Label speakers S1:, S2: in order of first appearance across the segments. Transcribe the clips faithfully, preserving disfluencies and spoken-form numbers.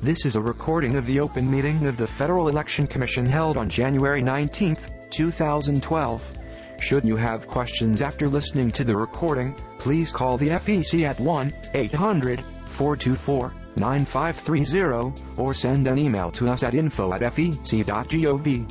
S1: This is a recording of the open meeting of the Federal Election Commission held on January nineteenth, two thousand twelve. Should you have questions after listening to the recording, please call the F E C at one eight hundred, four two four, nine five three zero or send an email to us at info at f e c dot gov.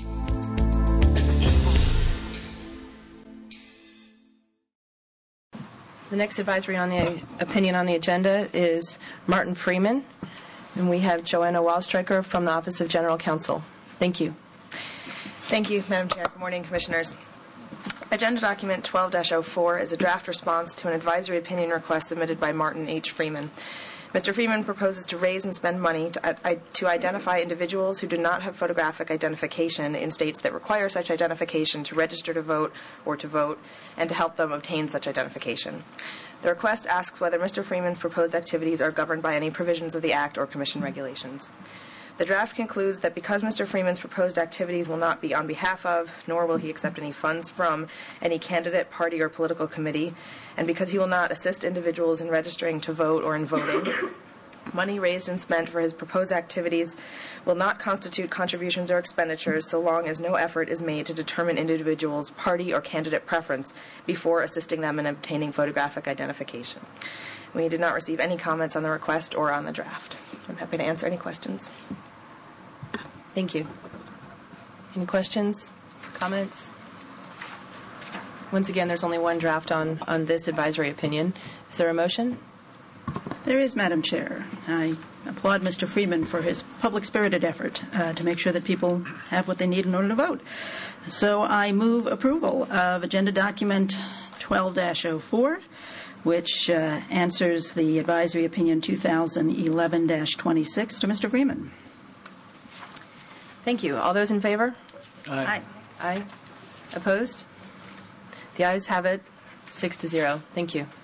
S2: The next advisory on the opinion on the agenda is Martin Freeman, and we have Joanna Wallstreicher from the Office of General Counsel. Thank you.
S3: Thank you, Madam Chair. Good morning, Commissioners. Agenda Document twelve dash oh four is a draft response to an advisory opinion request submitted by Martin H. Freeman. Mister Freeman proposes to raise and spend money to, uh, to identify individuals who do not have photographic identification in states that require such identification to register to vote or to vote, and to help them obtain such identification. The request asks whether Mister Freeman's proposed activities are governed by any provisions of the Act or Commission regulations. The draft concludes that because Mister Freeman's proposed activities will not be on behalf of, nor will he accept any funds from, any candidate, party, or political committee, and because he will not assist individuals in registering to vote or in voting, money raised and spent for his proposed activities will not constitute contributions or expenditures so long as no effort is made to determine individuals' party or candidate preference before assisting them in obtaining photographic identification. We did not receive any comments on the request or on the draft. I'm happy to answer any questions.
S2: Thank you. Any questions, comments? Once again, there's only one draft on, on this advisory opinion. Is there a motion?
S4: There is, Madam Chair. I applaud Mister Freeman for his public-spirited effort uh, to make sure that people have what they need in order to vote. So I move approval of Agenda Document twelve dash oh four, which uh, answers the Advisory Opinion two thousand eleven dash twenty-six to Mister Freeman.
S2: Thank you. All those in favor?
S4: Aye.
S2: Aye. Opposed? The ayes have it, six to zero. Thank you.